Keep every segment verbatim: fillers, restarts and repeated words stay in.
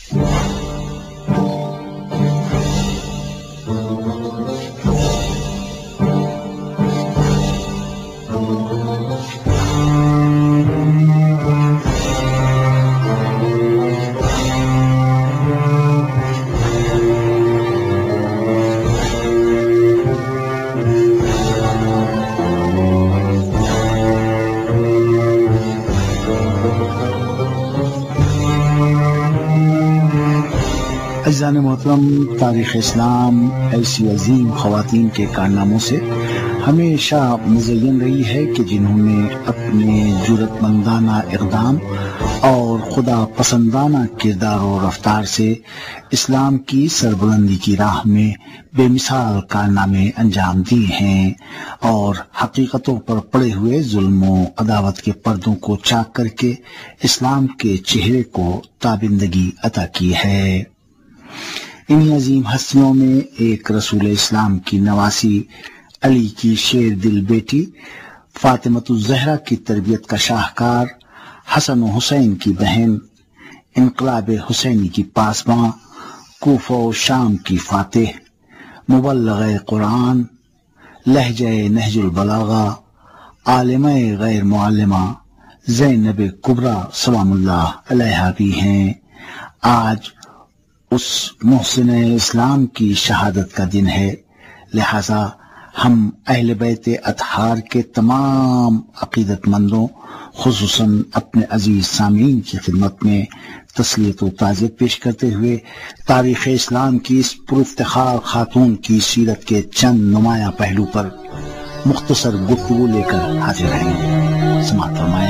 عزیزان محترم، تاریخ اسلام ایسی عظیم خواتین کے کارناموں سے ہمیشہ مزین رہی ہے کہ جنہوں نے اپنے جرأت مندانہ اقدام اور خدا پسندانہ کردار و رفتار سے اسلام کی سربلندی کی راہ میں بے مثال کارنامے انجام دیے ہیں اور حقیقتوں پر پڑے ہوئے ظلم و عداوت کے پردوں کو چاک کر کے اسلام کے چہرے کو تابندگی عطا کی ہے۔ انہی عظیم ہستیوں میں ایک رسول اسلام کی نواسی علی کی شیر دل بیٹی فاطمۃ الزہرا کی تربیت کا شاہکار، حسن و حسین کی بہن، انقلاب حسینی کی پاسباں، کوفہ و شام کی فاتح، مبلغ قرآن، لہجہ نہج البلاغہ، عالمہ غیر معلمہ زینب کبریٰ سلام اللہ علیہا بھی ہیں۔ آج اس محسن اسلام کی شہادت کا دن ہے، لہذا ہم اہل بیت اطہار کے تمام عقیدت مندوں، خصوصاً اپنے عزیز سامعین کی خدمت میں تسلیت و تعزیت پیش کرتے ہوئے تاریخ اسلام کی اس پرافتخار خاتون کی سیرت کے چند نمایاں پہلو پر مختصر گفتگو لے کر حاضر ہیں۔ سماعت فرمائیں۔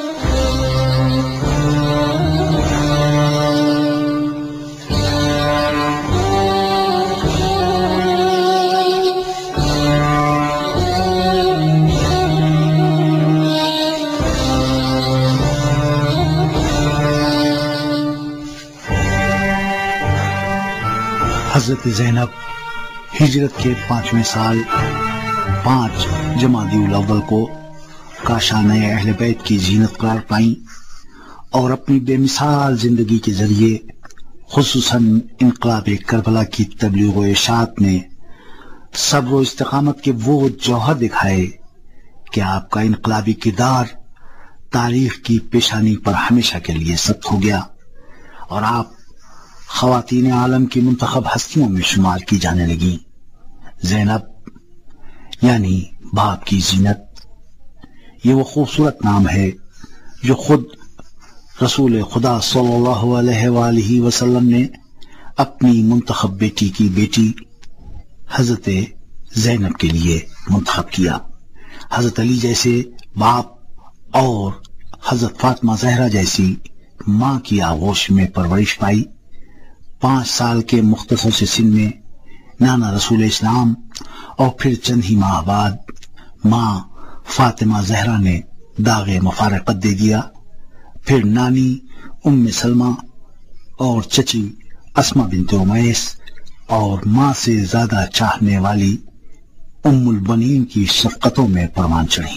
حضرت زینب ہجرت کے پانچویں سال پانچ جمادی الاول کو کاشانہ اہل بیت کی زینت قرار پائیں اور اپنی بے مثال زندگی کے ذریعے خصوصاً انقلاب کربلا کی تبلیغ و اشاعت میں صبر و استقامت کے وہ جوہر دکھائے کہ آپ کا انقلابی کردار تاریخ کی پیشانی پر ہمیشہ کے لیے ثبت ہو گیا اور آپ خواتین عالم کی منتخب ہستیوں میں شمار کی جانے لگی۔ زینب یعنی باپ کی زینت، یہ وہ خوبصورت نام ہے جو خود رسول خدا صلی اللہ علیہ وآلہ وسلم نے اپنی منتخب بیٹی کی بیٹی حضرت زینب کے لیے منتخب کیا۔ حضرت علی جیسے باپ اور حضرت فاطمہ زہرا جیسی ماں کی آغوش میں پرورش پائی۔ پانچ سال کے مختصر سے سن میں نانا رسول اسلام اور پھر چند ہی ماہ بعد ماں فاطمہ زہرا نے داغ مفارقت دے دیا۔ پھر نانی ام سلمہ اور چچی اسماء بنت امیس اور ماں سے زیادہ چاہنے والی ام البنین کی شفقتوں میں پروان چڑھی۔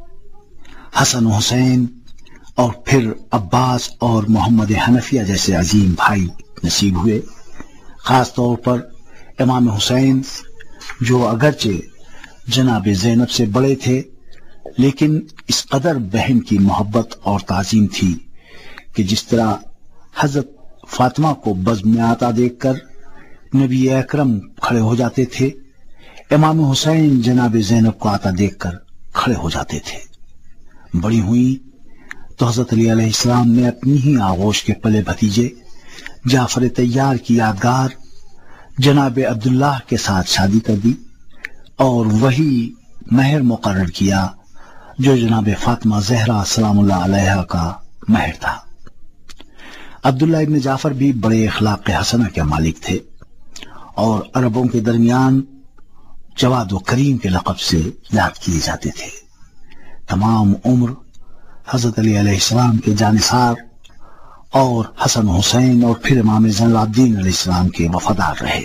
حسن و حسین اور پھر عباس اور محمد حنفیہ جیسے عظیم بھائی نصیب ہوئے، خاص طور پر امام حسین جو اگرچہ جناب زینب سے بڑے تھے لیکن اس قدر بہن کی محبت اور تعظیم تھی کہ جس طرح حضرت فاطمہ کو بزم میں آتا دیکھ کر نبی اکرم کھڑے ہو جاتے تھے، امام حسین جناب زینب کو آتا دیکھ کر کھڑے ہو جاتے تھے۔ بڑی ہوئی تو حضرت علی علیہ السلام نے اپنی ہی آغوش کے پلے بھتیجے جعفر طیار کی یادگار جناب عبداللہ کے ساتھ شادی کر دی اور وہی مہر مقرر کیا جو جناب فاطمہ زہرا سلام اللہ علیہا کا مہر تھا۔ عبداللہ ابن جعفر بھی بڑے اخلاق حسنہ کے مالک تھے اور عربوں کے درمیان جواد و کریم کے لقب سے یاد کیے جاتے تھے۔ تمام عمر حضرت علی علیہ السلام کے جانثار اور حسن حسین اور پھر امام زین العابدین علیہ السلام کے وفادار رہے۔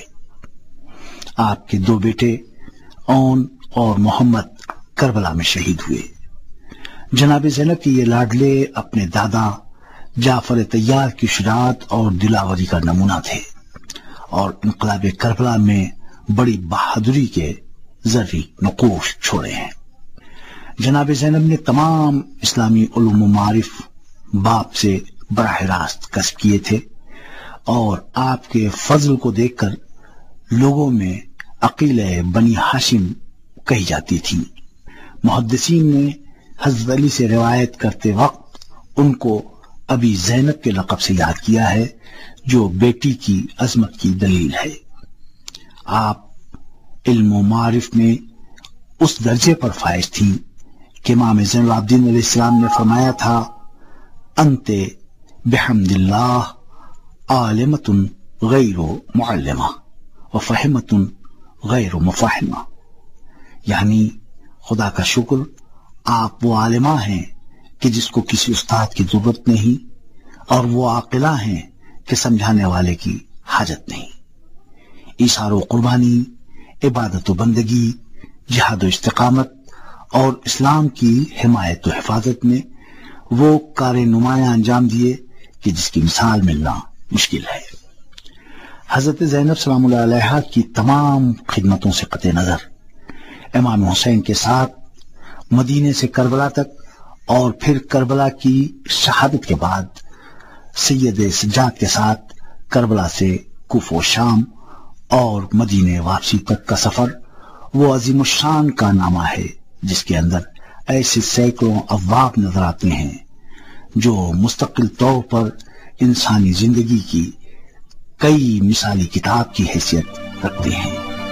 آپ کے دو بیٹے اون اور محمد کربلا میں شہید ہوئے۔ جناب زینب کے یہ لاڈلے اپنے دادا جعفر طیار کی شجاعت اور دلاوری کا نمونہ تھے اور انقلاب کربلا میں بڑی بہادری کے زرعی نقوش چھوڑے ہیں۔ جناب زینب نے تمام اسلامی علوم و معارف باپ سے براہ راست کسب کیے تھے اور آپ کے فضل کو دیکھ کر لوگوں میں عقیل بنی ہاشم کہی جاتی تھی۔ محدثین نے حضرت علی سے روایت کرتے وقت ان کو ابی زینب کے لقب سے یاد کیا ہے، جو بیٹی کی عظمت کی دلیل ہے۔ آپ علم و معارف میں اس درجے پر فائز تھیں کہ امام زین العابدین علیہ السلام نے فرمایا تھا، انت بحمد اللہ عالمۃ غیر معلمہ وفہمۃ غیر مفہمہ، یعنی خدا کا شکر آپ وہ عالمہ ہیں کہ جس کو کسی استاد کی ضرورت نہیں، اور وہ عاقلہ ہیں کہ سمجھانے والے کی حاجت نہیں۔ ایثار و قربانی، عبادت و بندگی، جہاد و استقامت اور اسلام کی حمایت و حفاظت میں وہ کار نمایاں انجام دیے کہ جس کی مثال ملنا مشکل ہے۔ حضرت زینب سلام اللہ علیہا کی تمام خدمتوں سے قطع نظر امام حسین کے ساتھ مدینے سے کربلا تک اور پھر کربلا کی شہادت کے بعد سید سجاد کے ساتھ کربلا سے کوفہ و شام اور مدینے واپسی تک کا سفر وہ عظیم الشان کارنامہ ہے جس کے اندر ایسے سینکڑوں ابواب نظر آتے ہیں جو مستقل طور پر انسانی زندگی کی کئی مثالی کتاب کی حیثیت رکھتے ہیں۔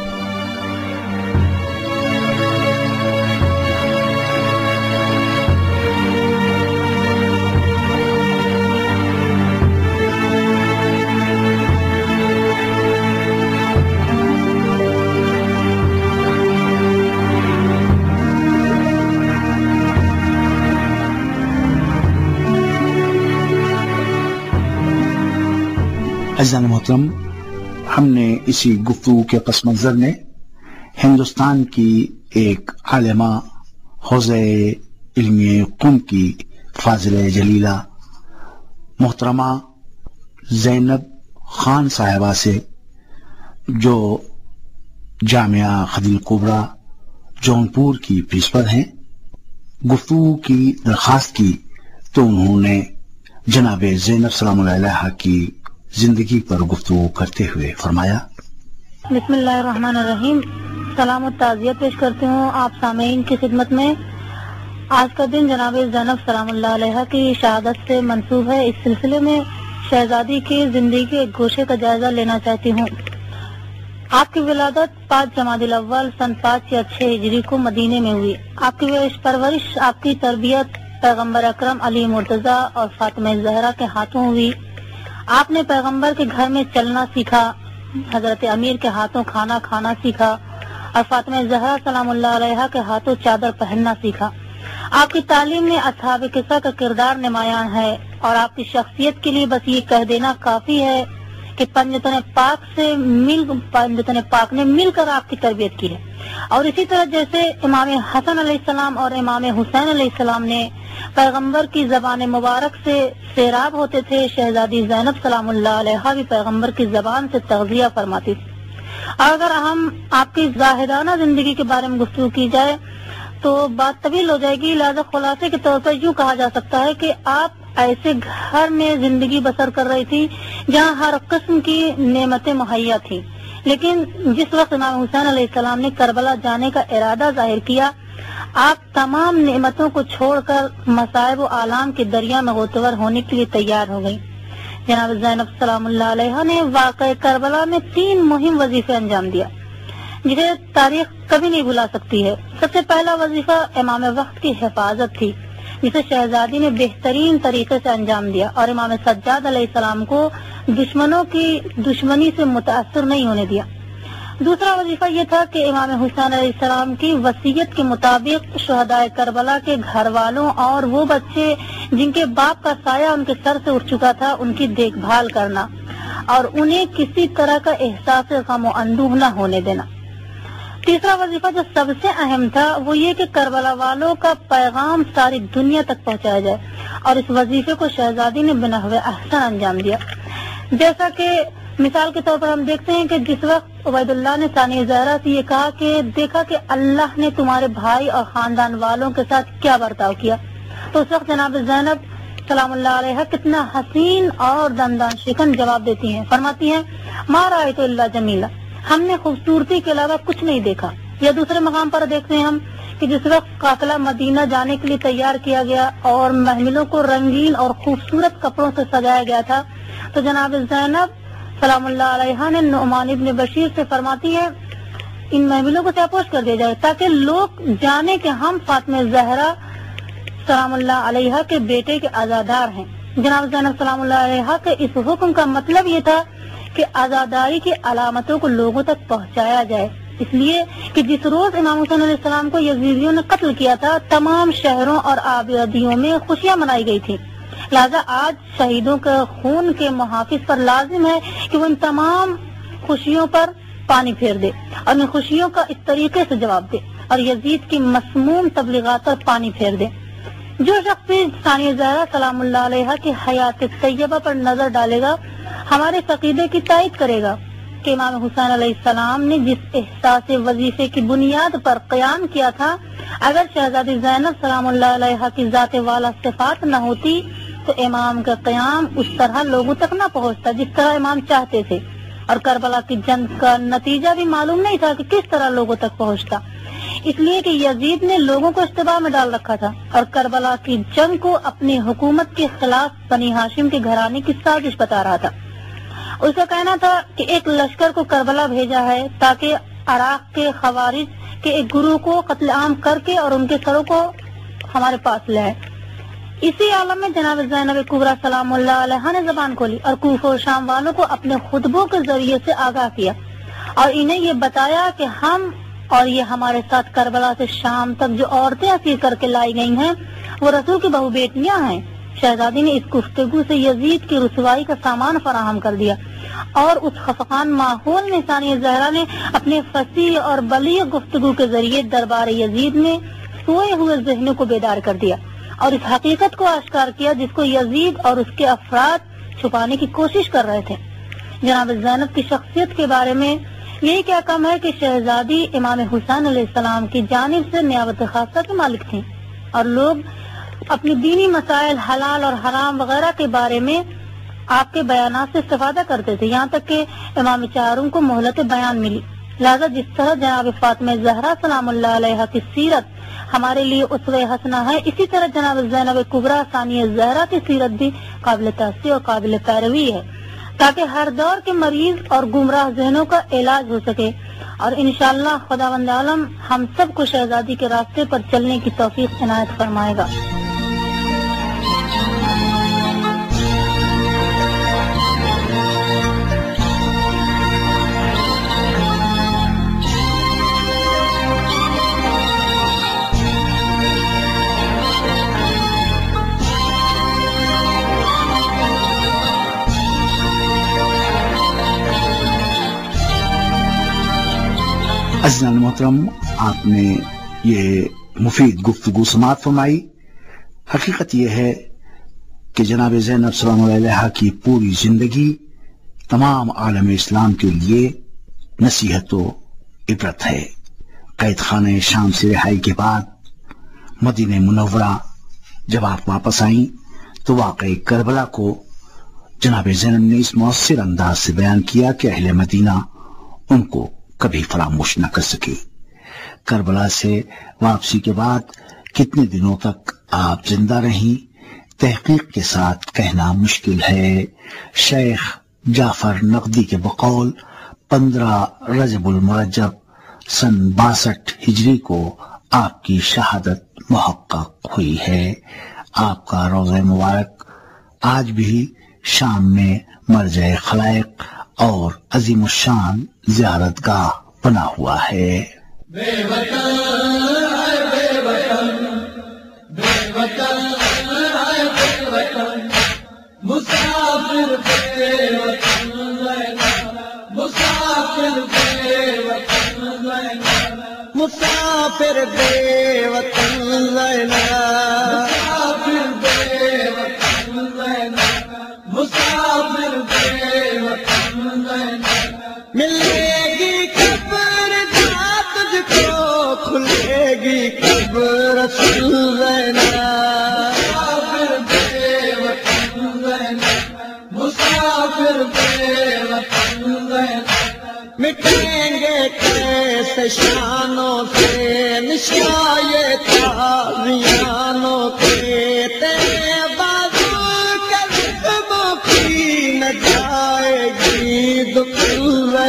عزیزان محترم، ہم نے اسی گفتگو کے پس منظر میں ہندوستان کی ایک عالمہ حوزہ علمی قم کی فاضلہ جلیلہ محترمہ زینب خان صاحبہ سے، جو جامعہ خدیل کبریٰ جونپور کی پرنسپل ہیں، گفتگو کی درخواست کی تو انہوں نے جناب زینب سلام اللہ علیہا کی زندگی پر گفتگو کرتے ہوئے فرمایا، بسم اللہ الرحمن الرحیم۔ سلام و تعزیت پیش کرتی ہوں آپ سامعین کی خدمت میں۔ آج کا دن جناب زینب سلام اللہ علیہا کی شہادت سے منسوب ہے۔ اس سلسلے میں شہزادی کی زندگی کے ایک گوشے کا جائزہ لینا چاہتی ہوں۔ آپ کی ولادت پانچ جمادی الاول سن پانچ یا چھ ہجری کو مدینے میں ہوئی۔ آپ کی پرورش، آپ کی تربیت پیغمبر اکرم علی مرتضیٰ اور فاطمہ زہرا کے ہاتھوں ہوئی۔ آپ نے پیغمبر کے گھر میں چلنا سیکھا، حضرت امیر کے ہاتھوں کھانا کھانا سیکھا اور فاطمہ زہرا سلام اللہ علیہا کے ہاتھوں چادر پہننا سیکھا۔ آپ کی تعلیم میں اصحاب قصہ کا کردار نمایاں ہے اور آپ کی شخصیت کے لیے بس یہ کہہ دینا کافی ہے کہ پنجتن پاک سے مل پنجتن پاک نے مل کر آپ کی تربیت کی ہے۔ اور اسی طرح جیسے امام حسن علیہ السلام اور امام حسین علیہ السلام نے پیغمبر کی زبان مبارک سے سیراب ہوتے تھے، شہزادی زینب سلام اللہ علیہا بھی پیغمبر کی زبان سے تغذیہ فرماتی تھی۔ اور اگر ہم آپ کی زاہدانہ زندگی کے بارے میں گفتگو کی جائے تو بات طویل ہو جائے گی، لہذا خلاصے کے طور پر یوں کہا جا سکتا ہے کہ آپ ایسے گھر میں زندگی بسر کر رہی تھی جہاں ہر قسم کی نعمتیں مہیا تھیں، لیکن جس وقت امام حسین علیہ السلام نے کربلا جانے کا ارادہ ظاہر کیا، آپ تمام نعمتوں کو چھوڑ کر مصائب و آلام کے دریا میں غوطہ ہونے کے لیے تیار ہو گئی۔ جناب زینب سلام اللہ علیہا نے واقعہ کربلا میں تین مہم وظیفے انجام دیا جسے تاریخ کبھی نہیں بھلا سکتی ہے۔ سب سے پہلا وظیفہ امام وقت کی حفاظت تھی، جسے شہزادی نے بہترین طریقے سے انجام دیا اور امام سجاد علیہ السلام کو دشمنوں کی دشمنی سے متاثر نہیں ہونے دیا۔ دوسرا وظیفہ یہ تھا کہ امام حسین علیہ السلام کی وصیت کے مطابق شہدائے کربلا کے گھر والوں اور وہ بچے جن کے باپ کا سایہ ان کے سر سے اٹھ چکا تھا ان کی دیکھ بھال کرنا اور انہیں کسی طرح کا احساس غم و اندوہ نہ ہونے دینا۔ تیسرا وظیفہ جو سب سے اہم تھا وہ یہ کہ کربلا والوں کا پیغام ساری دنیا تک پہنچایا جائے اور اس وظیفے کو شہزادی نے بنحو احسن انجام دیا. جیسا کہ مثال کے طور پر ہم دیکھتے ہیں کہ جس وقت عبید اللہ نے ثانیہ زہرا سے یہ کہا کہ دیکھا کہ اللہ نے تمہارے بھائی اور خاندان والوں کے ساتھ کیا برتاؤ کیا، تو اس وقت جناب زینب سلام اللہ علیہ کتنا حسین اور دندان شکن جواب دیتی ہیں. فرماتی ہیں ما رأیت الا جمیلا، ہم نے خوبصورتی کے علاوہ کچھ نہیں دیکھا. یا دوسرے مقام پر دیکھتے ہیں ہم کہ جس وقت قافلہ مدینہ جانے کے لیے تیار کیا گیا اور محملوں کو رنگین اور خوبصورت کپڑوں سے سجایا گیا تھا، تو جناب زینب سلام اللہ علیہ نے نعمان ابن بشیر سے فرماتی ہے ان محملوں کو چاپوش کر دیا جائے تاکہ لوگ جانے کہ ہم فاطمہ زہرا سلام اللہ علیہ کے بیٹے کے عزادار ہیں. جناب زینب سلام اللہ علیہ کے اس حکم کا مطلب یہ تھا کہ عزاداری کی علامتوں کو لوگوں تک پہنچایا جائے، اس لیے کہ جس روز امام حسین علیہ السلام کو یزیدیوں نے قتل کیا تھا تمام شہروں اور آبادیوں میں خوشیاں منائی گئی تھی. لہذا آج شہیدوں کے خون کے محافظ پر لازم ہے کہ وہ ان تمام خوشیوں پر پانی پھیر دے اور ان خوشیوں کا اس طریقے سے جواب دے اور یزید کی مسموم تبلیغات پر پانی پھیر دے. جو شخص بھی ثانیہ زہرا سلام اللہ علیہ کی حیات طیبہ پر نظر ڈالے گا ہمارے عقیدے کی تائید کرے گا کہ امام حسین علیہ السلام نے جس احساس وظیفے کی بنیاد پر قیام کیا تھا، اگر شہزادی زینب سلام اللہ علیہ کی ذات والا صفات نہ ہوتی تو امام کا قیام اس طرح لوگوں تک نہ پہنچتا جس طرح امام چاہتے تھے، اور کربلا کی جنگ کا نتیجہ بھی معلوم نہیں تھا کہ کس طرح لوگوں تک پہنچتا، اس لیے کہ یزید نے لوگوں کو اشتباہ میں ڈال رکھا تھا اور کربلا کی جنگ کو اپنی حکومت کے خلاف بنی ہاشم کے گھرانے کی سازش بتا رہا تھا. اس کا کہنا تھا کہ ایک لشکر کو کربلا بھیجا ہے تاکہ عراق کے خوارج کے ایک گروہ کو قتل عام کر کے اور ان کے سروں کو ہمارے پاس لائے. اسی عالم میں جناب زینب کبریٰ سلام اللہ علیہ نے زبان کھولی اور کوفہ و شام والوں کو اپنے خطبوں کے ذریعے سے آگاہ کیا اور انہیں یہ بتایا کہ ہم اور یہ ہمارے ساتھ کربلا سے شام تک جو عورتیں اسیر کر کے لائی گئی ہیں وہ رسول کی بہو بیٹیاں ہیں. شہزادی نے اس گفتگو سے یزید کی رسوائی کا سامان فراہم کر دیا اور اس خفقان ماحول میں ثانیہ زہرا نے اپنے فصیح اور بلیغ گفتگو کے ذریعے دربار یزید میں سوئے ہوئے ذہنوں کو بیدار کر دیا اور اس حقیقت کو آشکار کیا جس کو یزید اور اس کے افراد چھپانے کی کوشش کر رہے تھے. جناب زینب کی شخصیت کے بارے میں یہی کیا کم ہے کہ شہزادی امام حسین علیہ السلام کی جانب سے نیابت خاصہ کے مالک تھیں اور لوگ اپنی دینی مسائل حلال اور حرام وغیرہ کے بارے میں آپ کے بیانات سے استفادہ کرتے تھے، یہاں تک کہ امام چاروں کو مہلت بیان ملی. لہذا جس طرح جناب فاطمہ زہرا سلام اللہ علیہ کی سیرت ہمارے لیے اسوہ حسنہ ہے، اسی طرح جناب زینب کبریٰ ثانیہ زہرا کی سیرت بھی قابل تأثر اور قابل پیروی ہے تاکہ ہر دور کے مریض اور گمراہ ذہنوں کا علاج ہو سکے. اور انشاءاللہ خداوند عالم ہم سب کو شہزادی کے راستے پر چلنے کی توفیق عنایت فرمائے گا. عزیزان محترم، آپ نے یہ مفید گفتگو سماعت فرمائی. حقیقت یہ ہے کہ جناب زینب سلام اللہ علیہ کی پوری زندگی تمام عالم اسلام کے لیے نصیحت و عبرت ہے. قید خانہ شام سے رہائی کے بعد مدینہ منورہ جب آپ واپس آئیں تو واقعی کربلا کو جناب زینب نے اس مؤثر انداز سے بیان کیا کہ اہل مدینہ ان کو کبھی فراموش نہ کر سکے. کربلا سے واپسی کے بعد کتنے دنوں تک آپ زندہ رہیں تحقیق کے ساتھ کہنا مشکل ہے. شیخ جعفر نقدی کے بقول پندرہ رجب المرجب سن باسٹھ ہجری کو آپ کی شہادت محقق ہوئی ہے. آپ کا روضہ مبارک آج بھی شام میں مرجع خلائق اور عظیم الشان زیارت گاہ بنا ہوا ہے. بے وطن ہے بے وطن، بے وطن ہے بے وطن، مسافر بے وطن لینا، مسافر بے وطن لینا، مسافر بے وطن لینا، مسافر بے مسافر بے وطن زینب مٹیں گے کیسے شانوں سے نشائے تازیانوں کے تیرے بازو کے رقبوں کی نہ جائے گی دکھ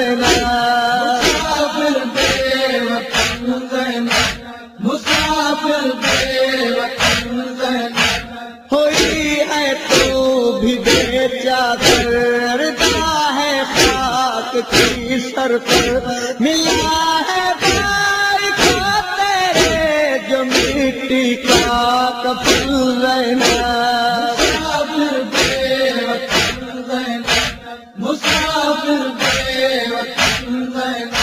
مسافر بے وطن زینب مسافر بے وطن زینب ہوئی ہے تو بھی بے چادر رضا ہے خاک کی سر پر ملا ہے بھائی کو تیرے جو مٹی کا کفن زینب مسافر بے وطن زینب مسافر بے وطن زینب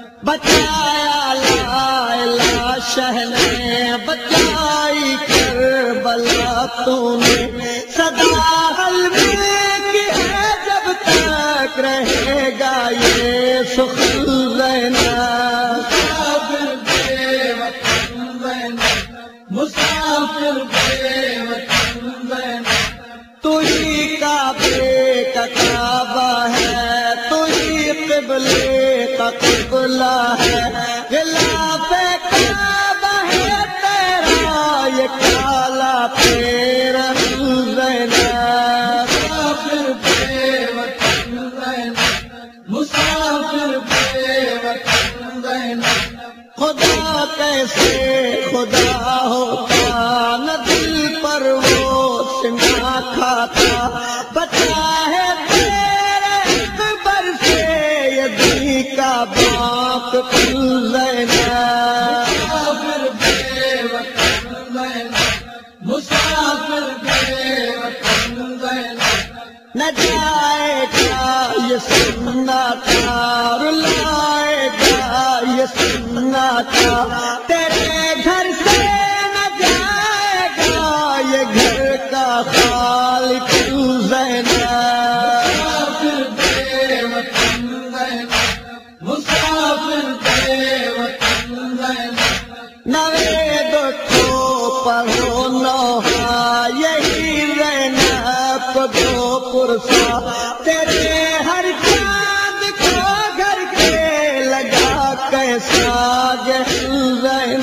بچایا لا الہ شہ نے بچائی کربلا تو نے صدا حلوے کی ہے جب تک رہے گا یہ سخن زینب مسافر بے وطن زینب مسافر بے وطن زینب تو ہی کعبے کا کعبہ ہے تو ہی قبلے کا قبلہ ہے غلاف کعبہ ہے تیرا یہ کالا پیرا زینب مسافر بے وطن زینب مسافر بے وطن زینب خدا کیسے خدا ہوتا نہ دل پر وہ سنا کھاتا بچا ہے تیرے قبر سے یہ دل کا باپ زینب مسافر بے وطن زینب مسافر بے وطن زینب نہ جائے گا یہ سننا تھا رلائے گا یہ سننا تھا تیرے گھر سے نہ جائے گا یہ گھر کا خالق زینب مسافر بے وطن زینب مسافر بے وطن زینب نوید کو پڑھو نوحہ یہی زینب کو دو پرسا تیرے ہر چاند کو گھر کے لگا کیسا گہل زینب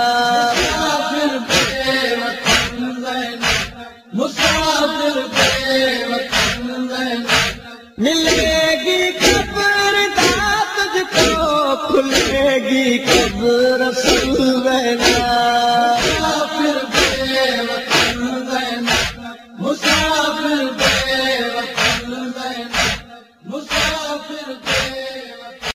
مسافر بے وطن زینب مسافر بے وطن زینب ملے گی قبر دا تجھ کو کھلے گی قبر رسول زینب مسافر بے وطن